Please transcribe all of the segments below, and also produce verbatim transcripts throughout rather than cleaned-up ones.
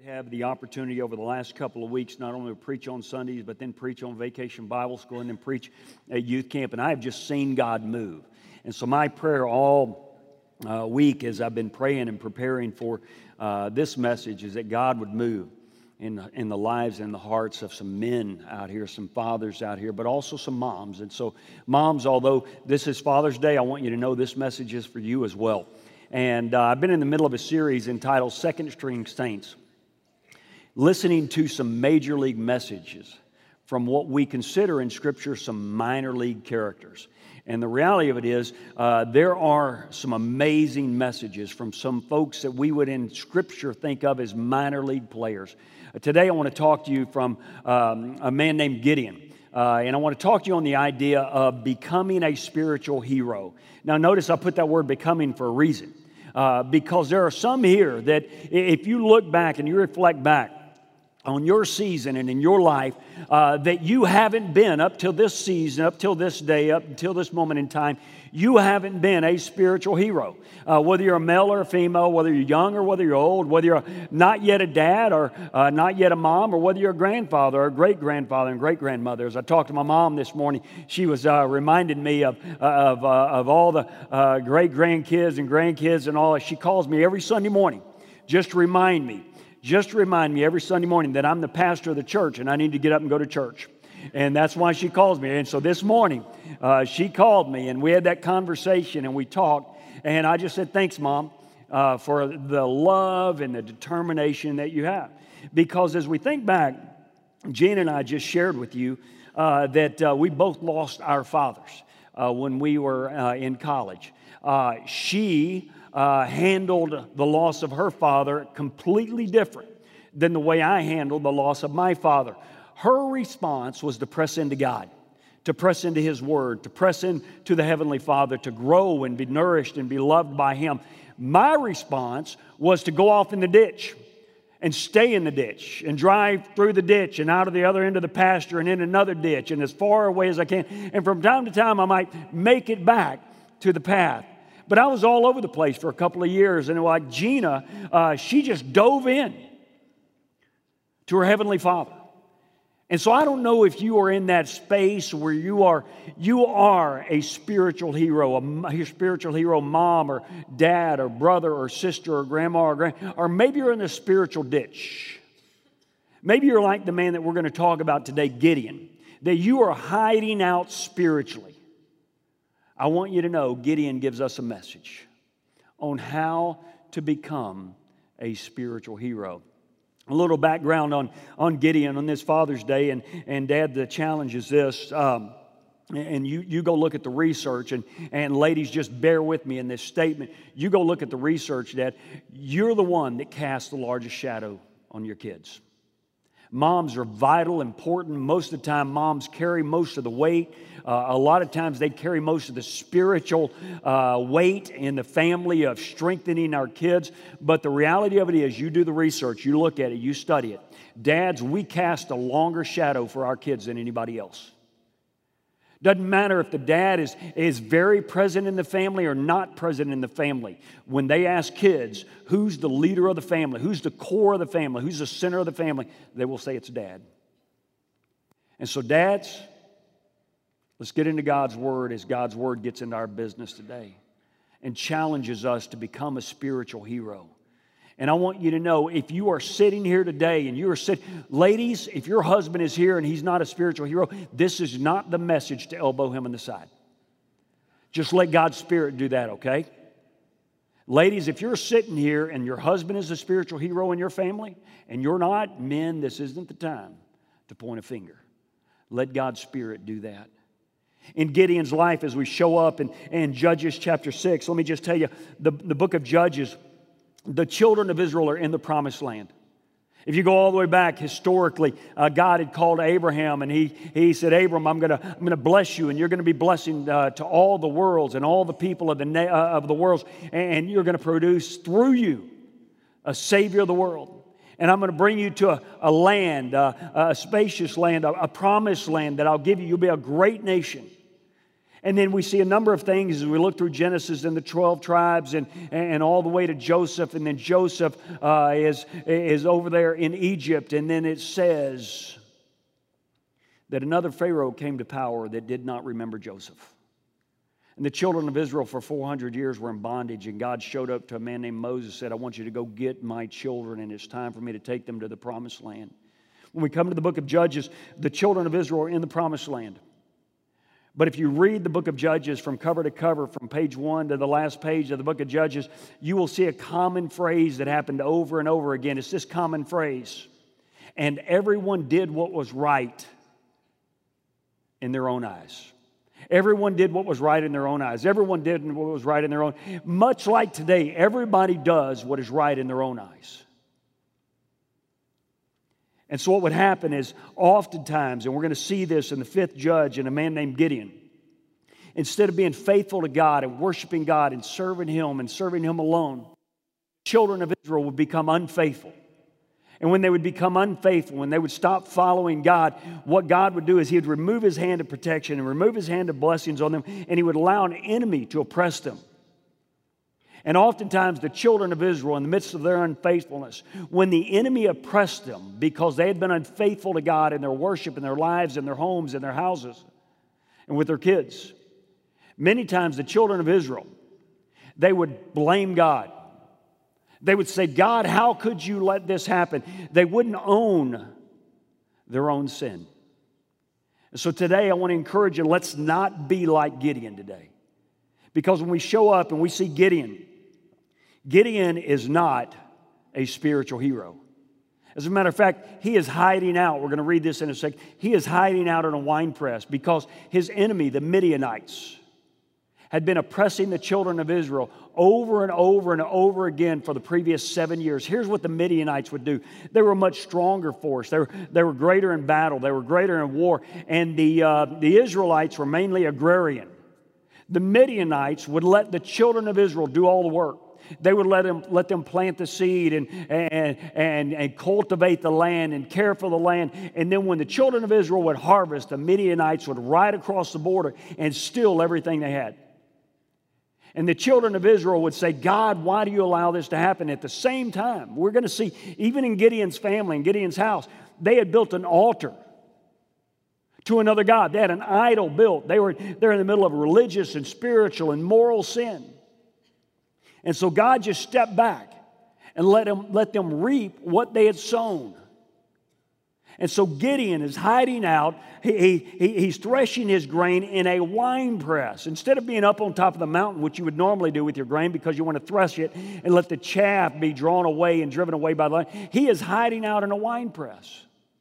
Have the opportunity over the last couple of weeks not only to preach on Sundays, but then preach on Vacation Bible School and then preach at youth camp, and I have just seen God move. And so my prayer all uh, week as I've been praying and preparing for uh, this message is that God would move in, in the lives and the hearts of some men out here, some fathers out here, but also some moms. And so moms, although this is Father's Day, I want you to know this message is for you as well. And uh, I've been in the middle of a series entitled Second String Saints, listening to some major league messages from what we consider in Scripture some minor league characters. And the reality of it is, uh, there are some amazing messages from some folks that we would in Scripture think of as minor league players. Uh, today I want to talk to you from um, a man named Gideon. Uh, and I want to talk to you on the idea of becoming a spiritual hero. Now notice I put that word becoming for a reason. Uh, because there are some here that if you look back and you reflect back on your season and in your life, uh, that you haven't been up till this season, up till this day, up until this moment in time, you haven't been a spiritual hero. Uh, whether you're a male or a female, whether you're young or whether you're old, whether you're not yet a dad or uh, not yet a mom, or whether you're a grandfather or a great-grandfather and great-grandmother. As I talked to my mom this morning, she was uh, reminding me of, uh, of, uh, of all the uh, great-grandkids and grandkids and all that. She calls me every Sunday morning just to remind me. Just remind me every Sunday morning that I'm the pastor of the church and I need to get up and go to church. And that's why she calls me. And so this morning, uh, she called me and we had that conversation and we talked. And I just said, thanks, Mom, uh, for the love and the determination that you have. Because as we think back, Gina and I just shared with you uh, that uh, we both lost our fathers uh, when we were uh, in college. Uh, she... Uh, handled the loss of her father completely different than the way I handled the loss of my father. Her response was to press into God, to press into His Word, to press into the Heavenly Father, to grow and be nourished and be loved by Him. My response was to go off in the ditch and stay in the ditch and drive through the ditch and out of the other end of the pasture and in another ditch and as far away as I can. And from time to time, I might make it back to the path. But I was all over the place for a couple of years. And like Gina, uh, she just dove in to her Heavenly Father. And so I don't know if you are in that space where you are you are a spiritual hero, a, a spiritual hero mom or dad or brother or sister or grandma or grand, or maybe you're in the spiritual ditch. Maybe you're like the man that we're going to talk about today, Gideon, that you are hiding out spiritually. I want you to know Gideon gives us a message on how to become a spiritual hero. A little background on, on Gideon on this Father's Day, and, and Dad, the challenge is this, um, and you, you go look at the research, and, and ladies, just bear with me in this statement. You go look at the research, Dad. You're the one that casts the largest shadow on your kids. Moms are vital, important. Most of the time, moms carry most of the weight. Uh, a lot of times, they carry most of the spiritual uh, weight in the family of strengthening our kids. But the reality of it is, you do the research, you look at it, you study it. Dads, we cast a longer shadow for our kids than anybody else. Doesn't matter if the dad is, is very present in the family or not present in the family. When they ask kids, who's the leader of the family, who's the core of the family, who's the center of the family, they will say it's dad. And so dads, let's get into God's Word as God's Word gets into our business today and challenges us to become a spiritual hero. And I want you to know, if you are sitting here today and you are sitting, ladies, if your husband is here and he's not a spiritual hero, this is not the message to elbow him in the side. Just let God's Spirit do that, okay? Ladies, if you're sitting here and your husband is a spiritual hero in your family and you're not, men, this isn't the time to point a finger. Let God's Spirit do that. In Gideon's life, as we show up in, in Judges chapter six, let me just tell you, the, the book of Judges, the children of Israel are in the promised land. If you go all the way back historically, uh, God had called Abraham and he, he said, Abram, I'm going to I'm gonna bless you and you're going to be blessing uh, to all the worlds and all the people of the, na- uh, of the worlds, and you're going to produce through you a Savior of the world. And I'm going to bring you to a, a land, uh, a spacious land, a, a promised land that I'll give you. You'll be a great nation. And then we see a number of things as we look through Genesis and the twelve tribes and, and all the way to Joseph. And then Joseph uh, is, is over there in Egypt. And then it says that another Pharaoh came to power that did not remember Joseph. And the children of Israel for four hundred years were in bondage. And God showed up to a man named Moses and said, I want you to go get my children, and it's time for me to take them to the promised land. When we come to the book of Judges, the children of Israel are in the promised land. But if you read the book of Judges from cover to cover, from page one to the last page of the book of Judges, you will see a common phrase that happened over and over again. It's this common phrase. And everyone did what was right in their own eyes. Everyone did what was right in their own eyes. Everyone did what was right in their own. Much like today, everybody does what is right in their own eyes. And so what would happen is oftentimes, and we're going to see this in the fifth judge and a man named Gideon, instead of being faithful to God and worshiping God and serving Him and serving Him alone, children of Israel would become unfaithful. And when they would become unfaithful, when they would stop following God, what God would do is He would remove His hand of protection and remove His hand of blessings on them, and He would allow an enemy to oppress them. And oftentimes the children of Israel, in the midst of their unfaithfulness, when the enemy oppressed them because they had been unfaithful to God in their worship, in their lives, in their homes, in their houses, and with their kids, many times the children of Israel, they would blame God. They would say, God, how could you let this happen? They wouldn't own their own sin. And so today I want to encourage you, let's not be like Gideon today. Because when we show up and we see Gideon, Gideon is not a spiritual hero. As a matter of fact, he is hiding out. We're going to read this in a second. He is hiding out in a wine press because his enemy, the Midianites, had been oppressing the children of Israel over and over and over again for the previous seven years. Here's what the Midianites would do. They were a much stronger force. They were, they were greater in battle. They were greater in war. And the, uh, the Israelites were mainly agrarian. The Midianites would let the children of Israel do all the work. They would let them, let them plant the seed and, and, and, and cultivate the land and care for the land. And then when the children of Israel would harvest, the Midianites would ride across the border and steal everything they had. And the children of Israel would say, God, why do you allow this to happen? At the same time, we're going to see, even in Gideon's family, in Gideon's house, they had built an altar to another god. They had an idol built. They were they're in the middle of religious and spiritual and moral sin. And so God just stepped back and let them, let them reap what they had sown. And so Gideon is hiding out. He, he, he's threshing his grain in a wine press. Instead of being up on top of the mountain, which you would normally do with your grain because you want to thresh it and let the chaff be drawn away and driven away by the light, he is hiding out in a wine press.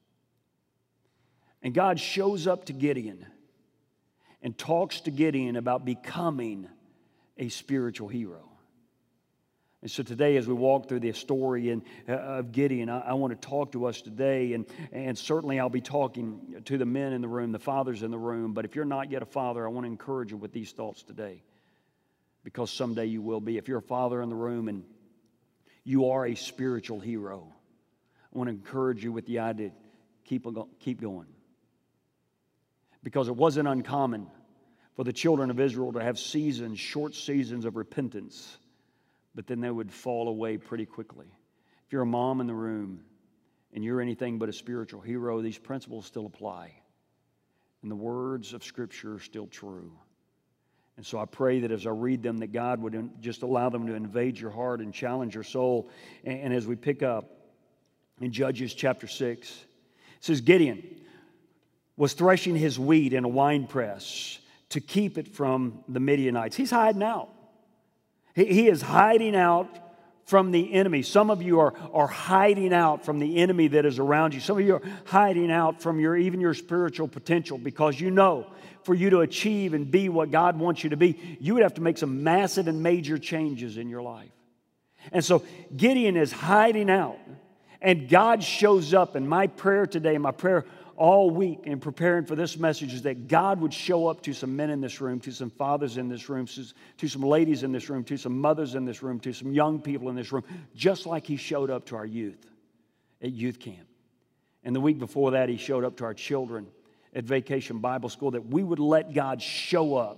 And God shows up to Gideon and talks to Gideon about becoming a spiritual hero. And so today, as we walk through the story in, uh, of Gideon, I, I want to talk to us today, and, and certainly I'll be talking to the men in the room, the fathers in the room, but if you're not yet a father, I want to encourage you with these thoughts today, because someday you will be. If you're a father in the room and you are a spiritual hero, I want to encourage you with the idea, keep, keep going. Because it wasn't uncommon for the children of Israel to have seasons, short seasons of repentance, but then they would fall away pretty quickly. If you're a mom in the room and you're anything but a spiritual hero, these principles still apply. And the words of Scripture are still true. And so I pray that as I read them, that God would just allow them to invade your heart and challenge your soul. And as we pick up in Judges chapter six, it says, Gideon was threshing his wheat in a wine press to keep it from the Midianites. He's hiding out. He is hiding out from the enemy. Some of you are, are hiding out from the enemy that is around you. Some of you are hiding out from your even your spiritual potential, because you know for you to achieve and be what God wants you to be, you would have to make some massive and major changes in your life. And so Gideon is hiding out, and God shows up. And my prayer today, my prayer all week in preparing for this message, is that God would show up to some men in this room, to some fathers in this room, to some ladies in this room, to some mothers in this room, to some young people in this room, just like He showed up to our youth at youth camp. And the week before that, He showed up to our children at Vacation Bible School, that we would let God show up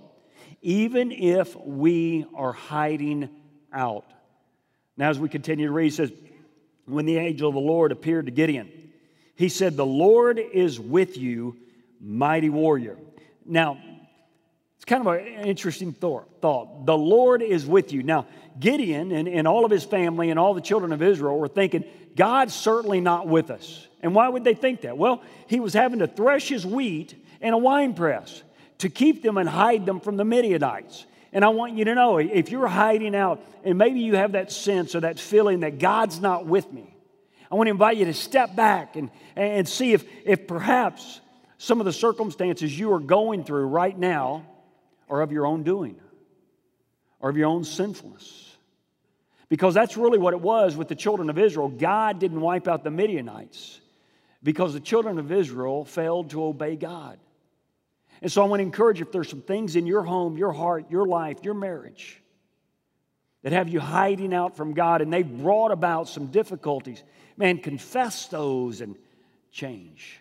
even if we are hiding out. Now, as we continue to read, it says, when the angel of the Lord appeared to Gideon, he said, the Lord is with you, mighty warrior. Now, it's kind of an interesting thought. The Lord is with you. Now, Gideon and, and all of his family and all the children of Israel were thinking, God's certainly not with us. And why would they think that? Well, he was having to thresh his wheat in a wine press to keep them and hide them from the Midianites. And I want you to know, if you're hiding out and maybe you have that sense or that feeling that God's not with me, I want to invite you to step back and, and see if, if perhaps some of the circumstances you are going through right now are of your own doing or of your own sinfulness. Because that's really what it was with the children of Israel. God didn't wipe out the Midianites because the children of Israel failed to obey God. And so I want to encourage you, if there's some things in your home, your heart, your life, your marriage that have you hiding out from God and they've brought about some difficulties, man, confess those and change.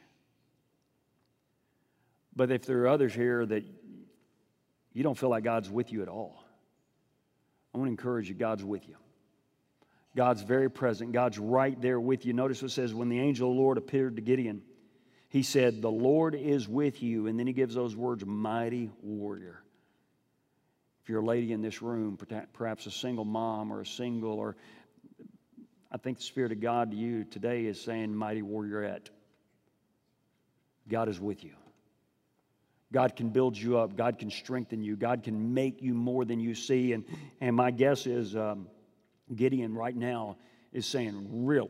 But if there are others here that you don't feel like God's with you at all, I want to encourage you, God's with you. God's very present. God's right there with you. Notice what it says, when the angel of the Lord appeared to Gideon, he said, the Lord is with you. And then he gives those words, mighty warrior. If you're a lady in this room, perhaps a single mom or a single, or I think the Spirit of God to you today is saying, mighty warriorette. God is with you. God can build you up. God can strengthen you. God can make you more than you see. And, and my guess is um, Gideon right now is saying, really?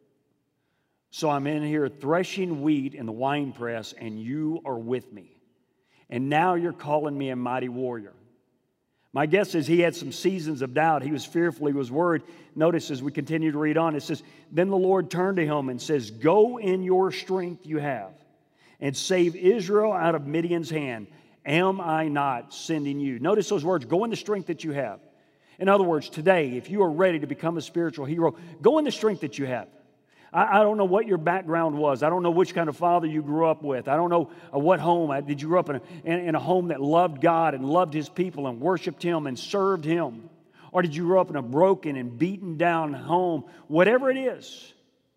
So I'm in here threshing wheat in the wine press, and you are with me. And now you're calling me a mighty warrior. My guess is he had some seasons of doubt. He was fearful. He was worried. Notice as we continue to read on, it says, then the Lord turned to him and says, go in your strength you have and save Israel out of Midian's hand. Am I not sending you? Notice those words, go in the strength that you have. In other words, today, if you are ready to become a spiritual hero, go in the strength that you have. I, I don't know what your background was. I don't know which kind of father you grew up with. I don't know uh, what home. I, did you grow up in a, in, in a home that loved God and loved His people and worshiped Him and served Him? Or did you grow up in a broken and beaten down home? Whatever it is,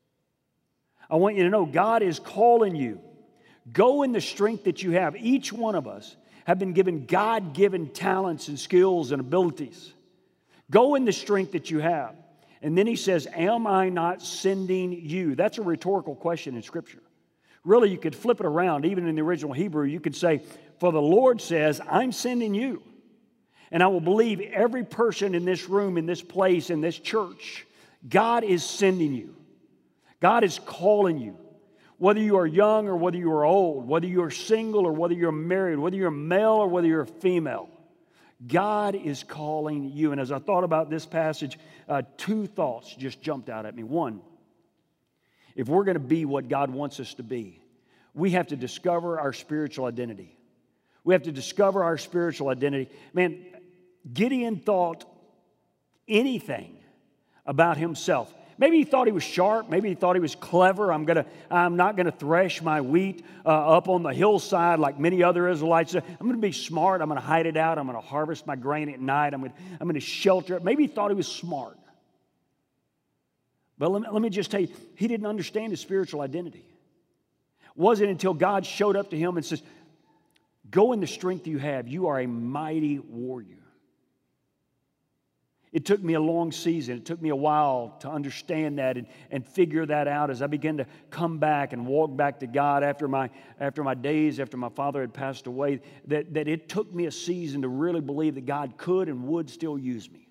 I want you to know God is calling you. Go in the strength that you have. Each one of us have been given God-given talents and skills and abilities. Go in the strength that you have. And then he says, am I not sending you? That's a rhetorical question in Scripture. Really, you could flip it around. Even in the original Hebrew, you could say, for the Lord says, I'm sending you. And I will believe every person in this room, in this place, in this church, God is sending you. God is calling you. Whether you are young or whether you are old, whether you are single or whether you're married, whether you're male or whether you're female, God is calling you. And as I thought about this passage, uh, two thoughts just jumped out at me. One, if we're going to be what God wants us to be, we have to discover our spiritual identity. We have to discover our spiritual identity. Man, Gideon thought anything about himself. Maybe he thought he was sharp. Maybe he thought he was clever. I'm gonna, I'm not going to thresh my wheat uh, up on the hillside like many other Israelites. I'm going to be smart. I'm going to hide it out. I'm going to harvest my grain at night. I'm going I'm going to shelter it. Maybe he thought he was smart. But let me, let me just tell you, he didn't understand his spiritual identity. It wasn't until God showed up to him and says, go in the strength you have. You are a mighty warrior. It took me a long season. It took me a while to understand that and, and figure that out as I began to come back and walk back to God after my, after my days, after my father had passed away, that, that it took me a season to really believe that God could and would still use me.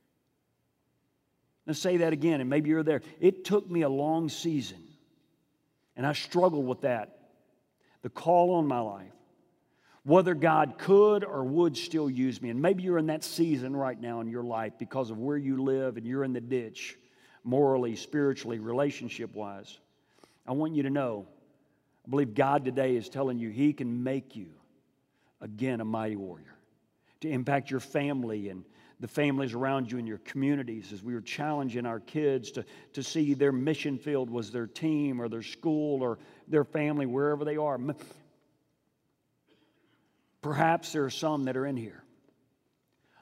Let's say that again, and maybe you're there. It took me a long season, and I struggled with that, the call on my life. Whether God could or would still use me. And maybe you're in that season right now in your life because of where you live and you're in the ditch, morally, spiritually, relationship-wise. I want you to know, I believe God today is telling you He can make you, again, a mighty warrior. To impact your family and the families around you and your communities as we were challenging our kids to, to see their mission field was their team or their school or their family, wherever they are. Perhaps there are some that are in here.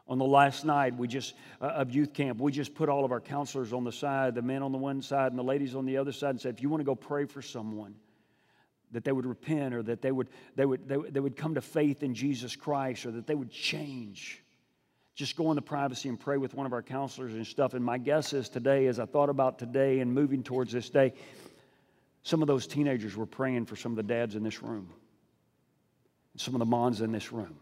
On the last night we just uh, of youth camp, we just put all of our counselors on the side, the men on the one side and the ladies on the other side, and said, if you want to go pray for someone, that they would repent, or that they would, they would, they would, they would come to faith in Jesus Christ, or that they would change. Just go in the privacy and pray with one of our counselors and stuff. And my guess is today, as I thought about today and moving towards this day, some of those teenagers were praying for some of the dads in this room, and some of the moms in this room,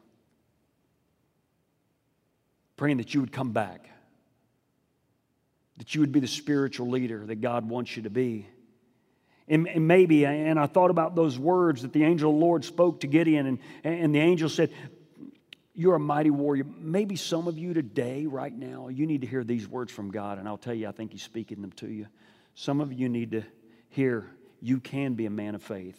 praying that you would come back, that you would be the spiritual leader that God wants you to be. And, and maybe, and I thought about those words that the angel of the Lord spoke to Gideon, and, and the angel said, you're a mighty warrior. Maybe some of you today, right now, you need to hear these words from God, and I'll tell you, I think He's speaking them to you. Some of you need to hear, you can be a man of faith.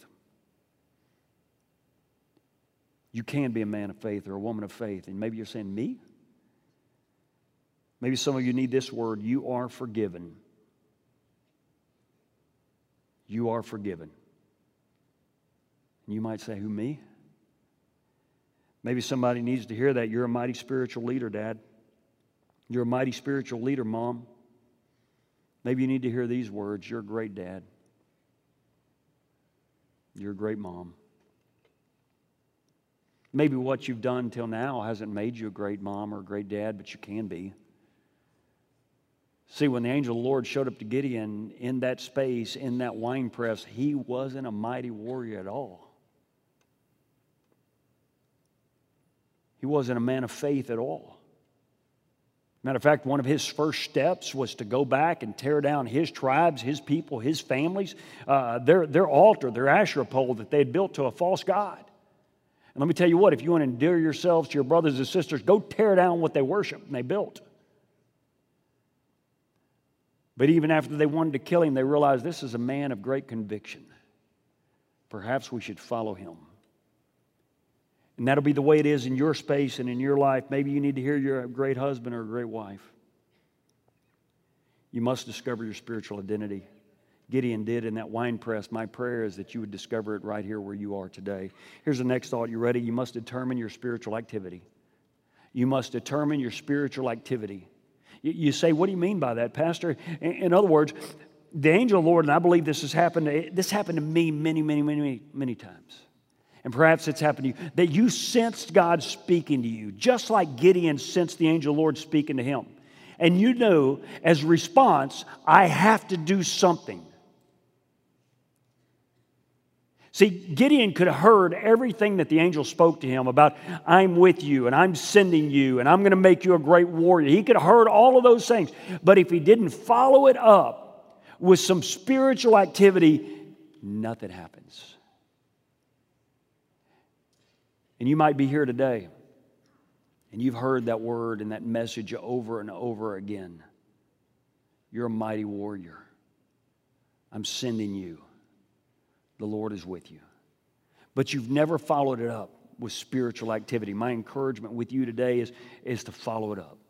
You can be a man of faith or a woman of faith. And maybe you're saying, me? Maybe some of you need this word, you are forgiven. You are forgiven. And you might say, who, me? Maybe somebody needs to hear that. You're a mighty spiritual leader, Dad. You're a mighty spiritual leader, Mom. Maybe you need to hear these words. You're a great dad. You're a great mom. Maybe what you've done till now hasn't made you a great mom or a great dad, but you can be. See, when the angel of the Lord showed up to Gideon in that space, in that wine press, he wasn't a mighty warrior at all. He wasn't a man of faith at all. Matter of fact, one of his first steps was to go back and tear down his tribes, his people, his families, uh, their, their altar, their Asherah pole that they had built to a false god. And let me tell you what, if you want to endear yourselves to your brothers and sisters, go tear down what they worship and they built. But even after they wanted to kill him, they realized this is a man of great conviction. Perhaps we should follow him. And that'll be the way it is in your space and in your life. Maybe you need to hear you're a great husband or a great wife. You must discover your spiritual identity. Gideon did in that wine press. My prayer is that you would discover it right here where you are today. Here's the next thought. You ready? You must determine your spiritual activity. You must determine your spiritual activity. You say, what do you mean by that, Pastor? In other words, the angel of the Lord, and I believe this has happened, this happened to me many, many, many, many, many times. And perhaps it's happened to you, that you sensed God speaking to you, just like Gideon sensed the angel of the Lord speaking to him. And you know, as a response, I have to do something. See, Gideon could have heard everything that the angel spoke to him about, I'm with you, and I'm sending you, and I'm going to make you a great warrior. He could have heard all of those things. But if he didn't follow it up with some spiritual activity, nothing happens. And you might be here today, and you've heard that word and that message over and over again. You're a mighty warrior. I'm sending you. The Lord is with you. But you've never followed it up with spiritual activity. My encouragement with you today is, is to follow it up.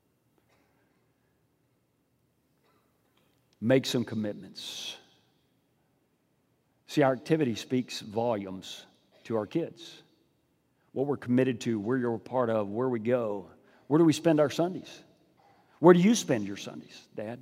Make some commitments. See, our activity speaks volumes to our kids. What we're committed to, where you're a part of, where we go. Where do we spend our Sundays? Where do you spend your Sundays, Dad?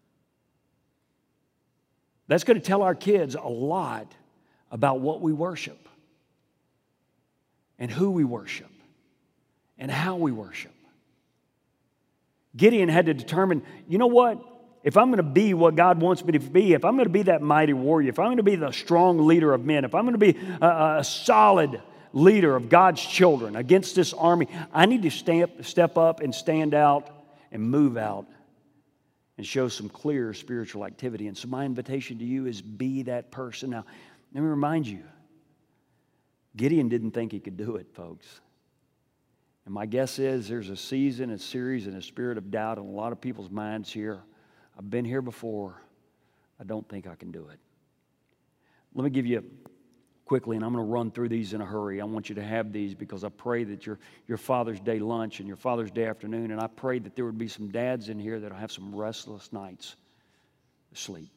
That's going to tell our kids a lot about what we worship and who we worship and how we worship. Gideon had to determine, you know what? If I'm going to be what God wants me to be, if I'm going to be that mighty warrior, if I'm going to be the strong leader of men, if I'm going to be a, a solid leader of God's children against this army, I need to step, step up and stand out and move out and show some clear spiritual activity. And so my invitation to you is be that person. Now, let me remind you, Gideon didn't think he could do it, folks. And my guess is there's a season, a series, and a spirit of doubt in a lot of people's minds here. I've been here before. I don't think I can do it. Let me give you quickly, and I'm going to run through these in a hurry. I want you to have these because I pray that your, your Father's Day lunch and your Father's Day afternoon, and I pray that there would be some dads in here that will have some restless nights to sleep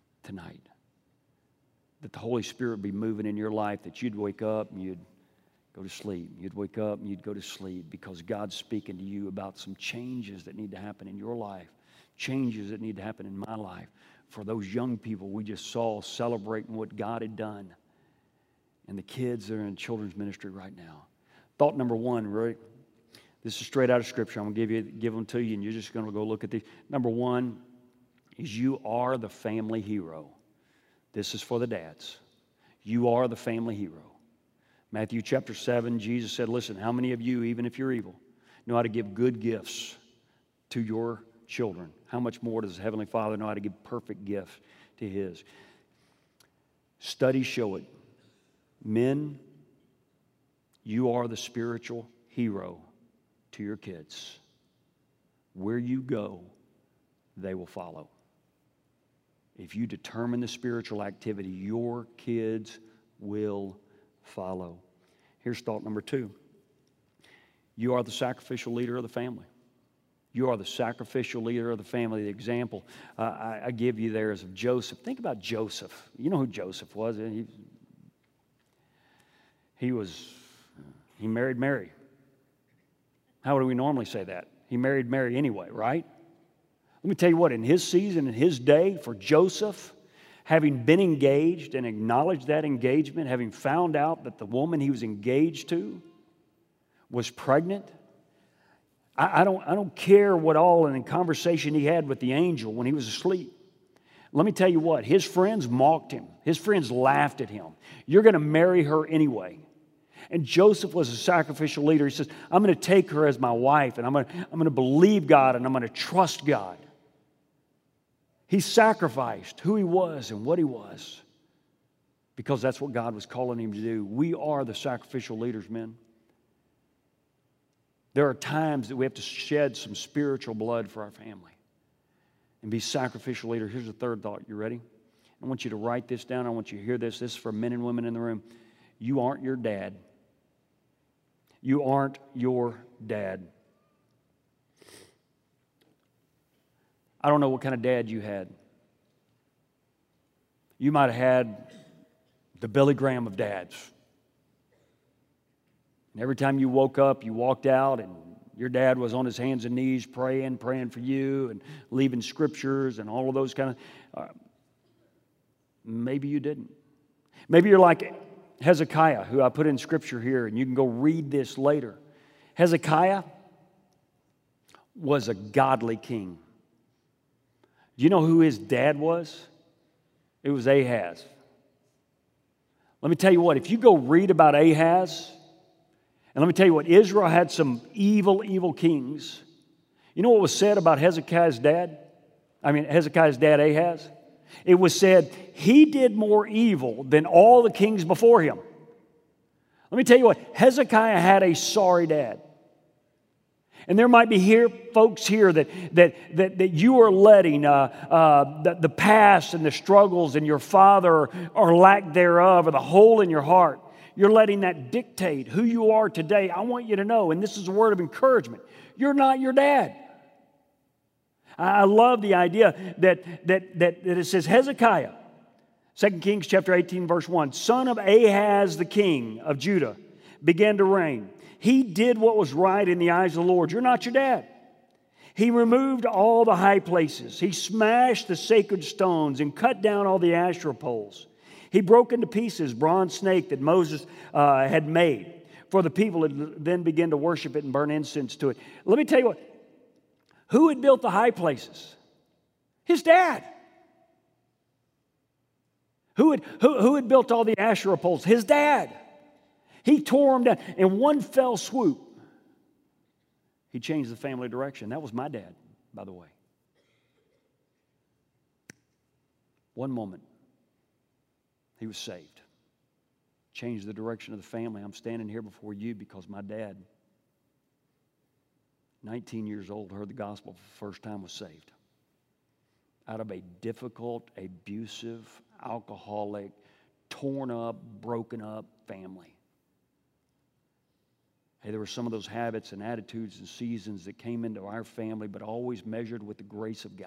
tonight. That the Holy Spirit be moving in your life, that you'd wake up and you'd, go to sleep. You'd wake up and you'd go to sleep because God's speaking to you about some changes that need to happen in your life, changes that need to happen in my life. For those young people we just saw celebrating what God had done, and the kids that are in children's ministry right now. Thought number one, right? This is straight out of Scripture. I'm going to give you give them to you, and you're just going to go look at these. Number one is you are the family hero. This is for the dads. You are the family hero. Matthew chapter seven, Jesus said, listen, how many of you, even if you're evil, know how to give good gifts to your children? How much more does the Heavenly Father know how to give perfect gifts to His? Studies show it. Men, you are the spiritual hero to your kids. Where you go, they will follow. If you determine the spiritual activity, your kids will follow. Here's thought number two. You are the sacrificial leader of the family. You are the sacrificial leader of the family. The example uh, I, I give you there is of Joseph. Think about Joseph. You know who Joseph was. He, he was, he married Mary. How do we normally say that? He married Mary anyway, right? Let me tell you what, in his season, in his day, for Joseph, having been engaged and acknowledged that engagement, having found out that the woman he was engaged to was pregnant, I, I, don't, I don't care what all in the conversation he had with the angel when he was asleep. Let me tell you what, his friends mocked him. His friends laughed at him. You're going to marry her anyway. And Joseph was a sacrificial leader. He says, I'm going to take her as my wife, and I'm going to, I'm going to believe God, and I'm going to trust God. He sacrificed who he was and what he was because that's what God was calling him to do. We are the sacrificial leaders, men. There are times that we have to shed some spiritual blood for our family and be sacrificial leaders. Here's the third thought. You ready? I want you to write this down. I want you to hear this. This is for men and women in the room. You aren't your dad. You aren't your dad. I don't know what kind of dad you had. You might have had the Billy Graham of dads. And every time you woke up, you walked out, and your dad was on his hands and knees praying, praying for you, and leaving scriptures and all of those kind of... Uh, maybe you didn't. Maybe you're like Hezekiah, who I put in scripture here, and you can go read this later. Hezekiah was a godly king. Do you know who his dad was? It was Ahaz. Let me tell you what, if you go read about Ahaz, and let me tell you what, Israel had some evil, evil kings. You know what was said about Hezekiah's dad? I mean, Hezekiah's dad, Ahaz? It was said, he did more evil than all the kings before him. Let me tell you what, Hezekiah had a sorry dad. And there might be here folks here that that that, that you are letting uh, uh, the, the past and the struggles and your father or lack thereof or the hole in your heart. You're letting that dictate who you are today. I want you to know, and this is a word of encouragement, you're not your dad. I love the idea that that that, that it says Hezekiah, Second Kings chapter eighteen, verse one, son of Ahaz the king of Judah, began to reign. He did what was right in the eyes of the Lord. You're not your dad. He removed all the high places. He smashed the sacred stones and cut down all the Asherah poles. He broke into pieces bronze snake that Moses uh, had made for the people to then begin to worship it and burn incense to it. Let me tell you what. Who had built the high places? His dad. Who had, who, who had built all the Asherah poles? His dad. He tore them down. In one fell swoop, he changed the family direction. That was my dad, by the way. One moment, he was saved. Changed the direction of the family. I'm standing here before you because my dad, nineteen years old, heard the gospel for the first time, was saved. Out of a difficult, abusive, alcoholic, torn up, broken up family. Hey, there were some of those habits and attitudes and seasons that came into our family, but always measured with the grace of God.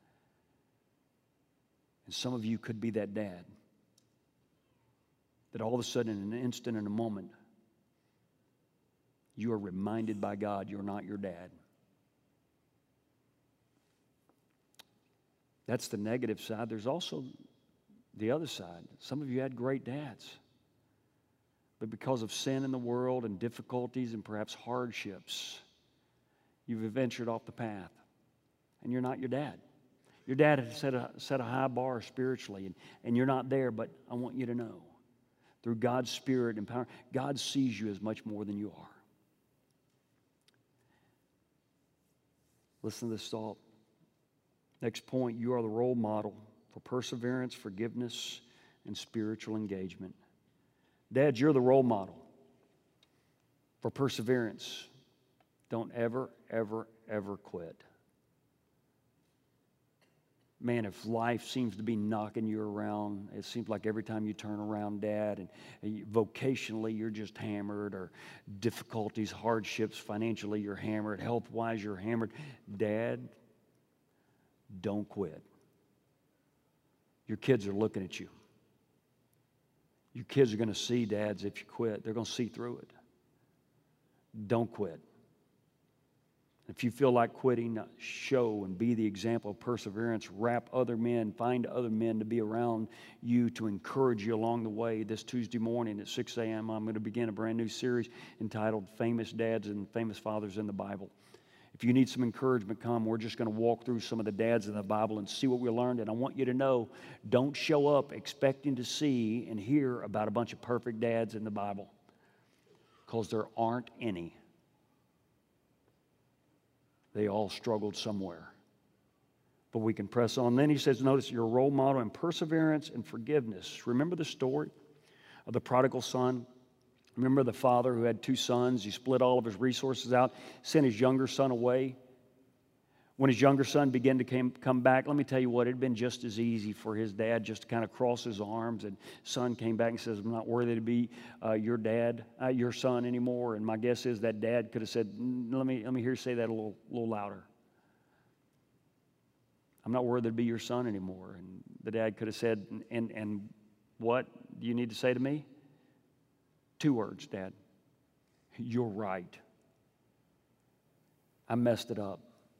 And some of you could be that dad that all of a sudden, in an instant, in a moment, you are reminded by God you're not your dad. That's the negative side. There's also the other side. Some of you had great dads. But because of sin in the world and difficulties and perhaps hardships, you've ventured off the path. And you're not your dad. Your dad has set a, set a high bar spiritually, and, and you're not there, but I want you to know, through God's Spirit and power, God sees you as much more than you are. Listen to this thought. Next point, you are the role model for perseverance, forgiveness, and spiritual engagement. Dads, you're the role model for perseverance. Don't ever, ever, ever quit. Man, if life seems to be knocking you around, it seems like every time you turn around, Dad, and, and you, vocationally you're just hammered, or difficulties, hardships, financially you're hammered, health-wise you're hammered. Dad, don't quit. Your kids are looking at you. Your kids are going to see, dads, if you quit, they're going to see through it. Don't quit. If you feel like quitting, show and be the example of perseverance. Wrap other men, find other men to be around you to encourage you along the way. This Tuesday morning at six a.m., I'm going to begin a brand new series entitled Famous Dads and Famous Fathers in the Bible. If you need some encouragement, come. We're just going to walk through some of the dads in the Bible and see what we learned. And I want you to know, don't show up expecting to see and hear about a bunch of perfect dads in the Bible, because there aren't any. They all struggled somewhere. But we can press on. Then he says, notice, your role model in perseverance and forgiveness. Remember the story of the prodigal son? Remember the father who had two sons. He split all of his resources out, sent his younger son away. When his younger son began to came, come back, let me tell you what, it had been just as easy for his dad just to kind of cross his arms. And son came back and says, I'm not worthy to be uh, your dad, uh, your son anymore. And my guess is that dad could have said, let me, let me hear you say that a little, little louder. I'm not worthy to be your son anymore. And the dad could have said, and, and what do you need to say to me? Two words, Dad. You're right. I messed it up.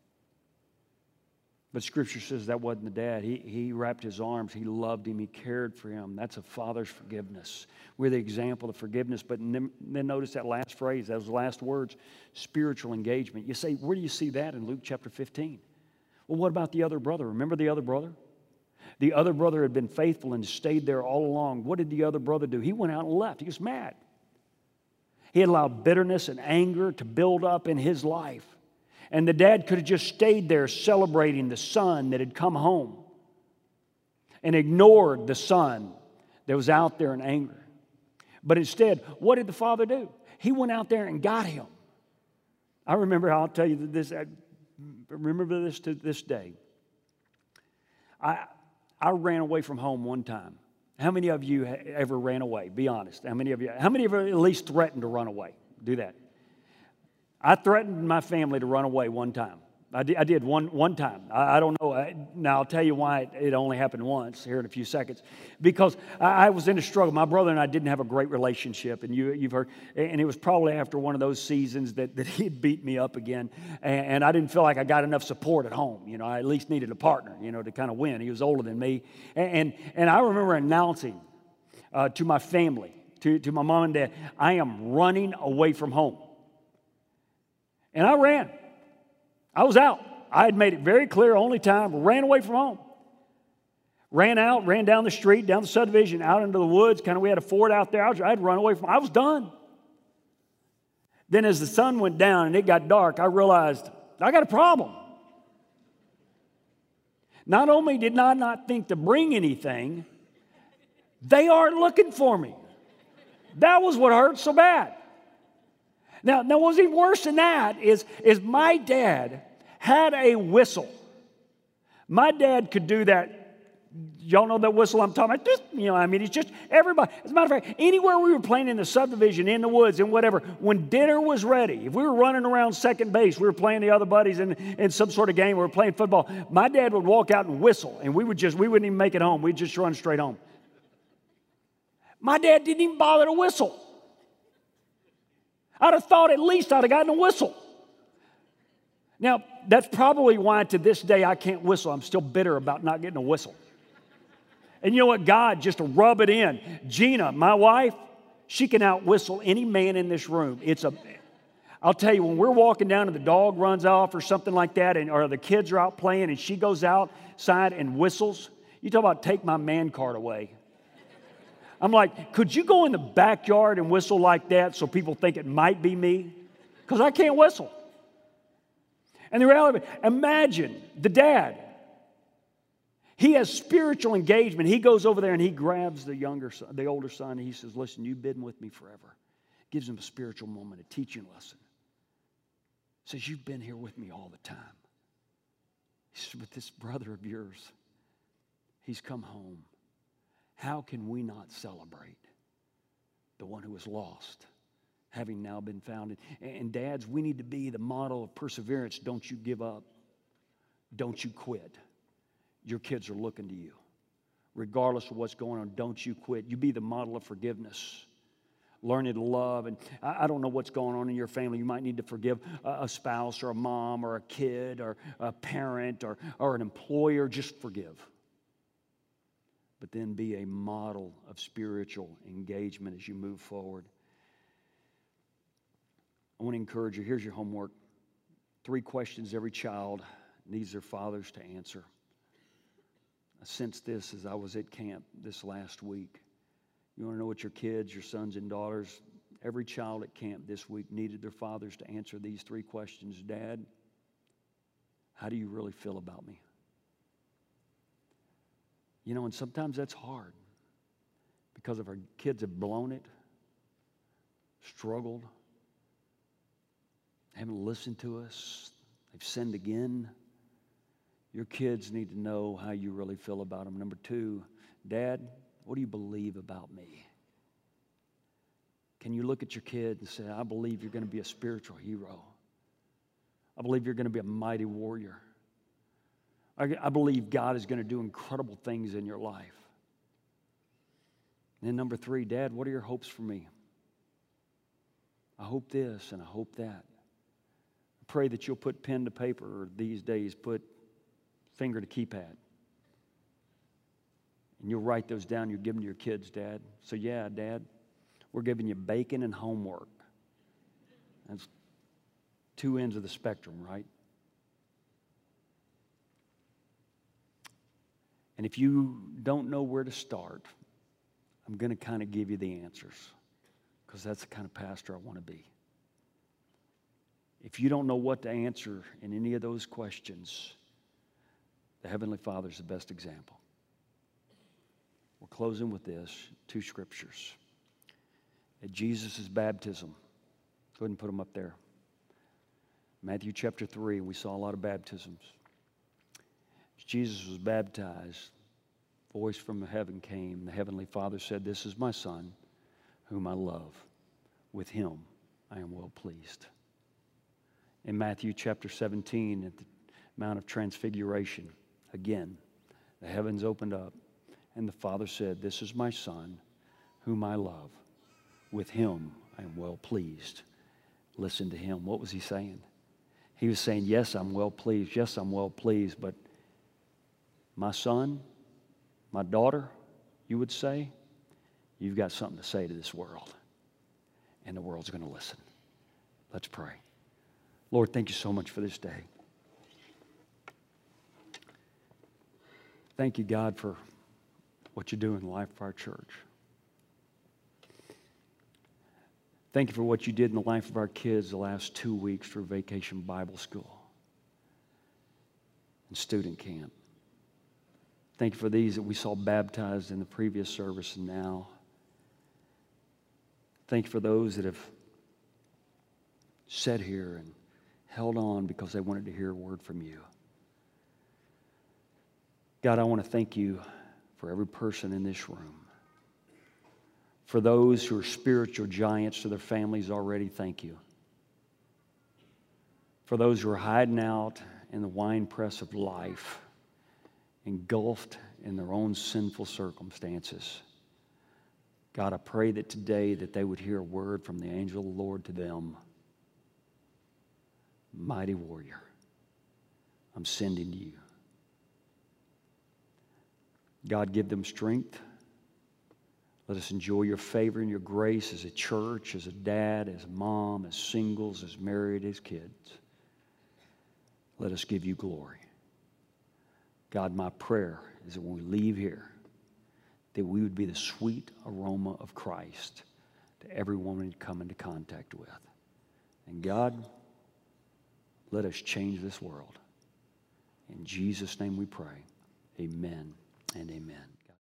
But Scripture says that wasn't the dad. He, he wrapped his arms. He loved him. He cared for him. That's a father's forgiveness. We're the example of forgiveness. But then notice that last phrase, those last words, spiritual engagement. You say, where do you see that in Luke chapter fifteen? Well, what about the other brother? Remember the other brother? The other brother had been faithful and stayed there all along. What did the other brother do? He went out and left. He was mad. He had allowed bitterness and anger to build up in his life. And the dad could have just stayed there celebrating the son that had come home and ignored the son that was out there in anger. But instead, what did the father do? He went out there and got him. I remember, I'll tell you this, I remember this to this day. I, I ran away from home one time. How many of you ever ran away? Be honest. How many of you? How many of you at least threatened to run away? Do that. I threatened my family to run away one time. I did, I did one, one time. I, I don't know. I, now, I'll tell you why it, it only happened once here in a few seconds. Because I, I was in a struggle. My brother and I didn't have a great relationship. And you, you've heard, and it was probably after one of those seasons that, that he had beat me up again. And, and I didn't feel like I got enough support at home. You know, I at least needed a partner, you know, to kind of win. He was older than me. And, and, and I remember announcing uh, to my family, to, to my mom and dad, I am running away from home. And I ran. I was out. I had made it very clear, only time, ran away from home. Ran out, ran down the street, down the subdivision, out into the woods. Kind of, we had a fort out there. I, was, I had run away from, I was done. Then as the sun went down and it got dark, I realized I got a problem. Not only did I not think to bring anything, they aren't looking for me. That was what hurt so bad. Now, now what's even worse than that is, is my dad had a whistle. My dad could do that. Y'all know that whistle I'm talking about? Just, you know, I mean, it's just everybody. As a matter of fact, anywhere we were playing in the subdivision, in the woods, and whatever, when dinner was ready, if we were running around second base, we were playing the other buddies in, in some sort of game, we were playing football, my dad would walk out and whistle, and we would just, we wouldn't even make it home. We'd just run straight home. My dad didn't even bother to whistle. I'd have thought at least I'd have gotten a whistle. Now, that's probably why to this day I can't whistle. I'm still bitter about not getting a whistle. And you know what? God, just to rub it in. Gina, my wife, she can out-whistle any man in this room. It's a, I'll tell you, when we're walking down and the dog runs off or something like that, and or the kids are out playing and she goes outside and whistles, you talk about take my man card away. I'm like, could you go in the backyard and whistle like that so people think it might be me? Because I can't whistle. And the reality, imagine the dad. He has spiritual engagement. He goes over there and he grabs the younger son, the older son, and he says, listen, you've been with me forever. Gives him a spiritual moment, a teaching lesson. Says, you've been here with me all the time. He says, but this brother of yours, he's come home. How can we not celebrate the one who was lost, having now been found? And dads, we need to be the model of perseverance. Don't you give up. Don't you quit. Your kids are looking to you. Regardless of what's going on, don't you quit. You be the model of forgiveness. Learning to love. And I don't know what's going on in your family. You might need to forgive a spouse or a mom or a kid or a parent or, or an employer. Just forgive. But then be a model of spiritual engagement as you move forward. I want to encourage you. Here's your homework. Three questions every child needs their fathers to answer. I sensed this as I was at camp this last week. You want to know what your kids, your sons and daughters, every child at camp this week needed their fathers to answer these three questions. Dad, how do you really feel about me? You know, and sometimes that's hard because if our kids have blown it, struggled, haven't listened to us, they've sinned again. Your kids need to know how you really feel about them. Number two, Dad, what do you believe about me? Can you look at your kid and say, I believe you're going to be a spiritual hero. I believe you're going to be a mighty warrior. I, I believe God is going to do incredible things in your life. And then number three, Dad, what are your hopes for me? I hope this and I hope that. I pray that you'll put pen to paper, or these days put finger to keypad. And you'll write those down, you'll give them to your kids, Dad. So yeah, Dad, we're giving you bacon and homework. That's two ends of the spectrum, right? And if you don't know where to start, I'm going to kind of give you the answers, because that's the kind of pastor I want to be. If you don't know what to answer in any of those questions, the Heavenly Father is the best example. We're closing with this, two scriptures. At Jesus' baptism, go ahead and put them up there. Matthew chapter three, we saw a lot of baptisms. As Jesus was baptized, a voice from heaven came. The Heavenly Father said, this is my Son, whom I love. With him I am well pleased. In Matthew chapter seventeen, at the Mount of Transfiguration, again, the heavens opened up, and the Father said, this is my Son, whom I love. With him I am well pleased. Listen to him. What was he saying? He was saying, yes, I'm well pleased. Yes, I'm well pleased, but my son, my daughter, you would say, you've got something to say to this world, and the world's going to listen. Let's pray. Lord, thank you so much for this day. Thank you, God, for what you do in the life of our church. Thank you for what you did in the life of our kids the last two weeks through Vacation Bible School and student camp. Thank you for these that we saw baptized in the previous service and now. Thank you for those that have sat here and held on because they wanted to hear a word from you. God, I want to thank you for every person in this room. For those who are spiritual giants to their families already, thank you. For those who are hiding out in the winepress of life, engulfed in their own sinful circumstances, God, I pray that today that they would hear a word from the angel of the Lord to them. Mighty warrior, I'm sending you. God, give them strength. Let us enjoy your favor and your grace as a church, as a dad, as a mom, as singles, as married, as kids. Let us give you glory. God, my prayer is that when we leave here, that we would be the sweet aroma of Christ to everyone we come into contact with. And God, let us change this world. In Jesus' name we pray. Amen and amen.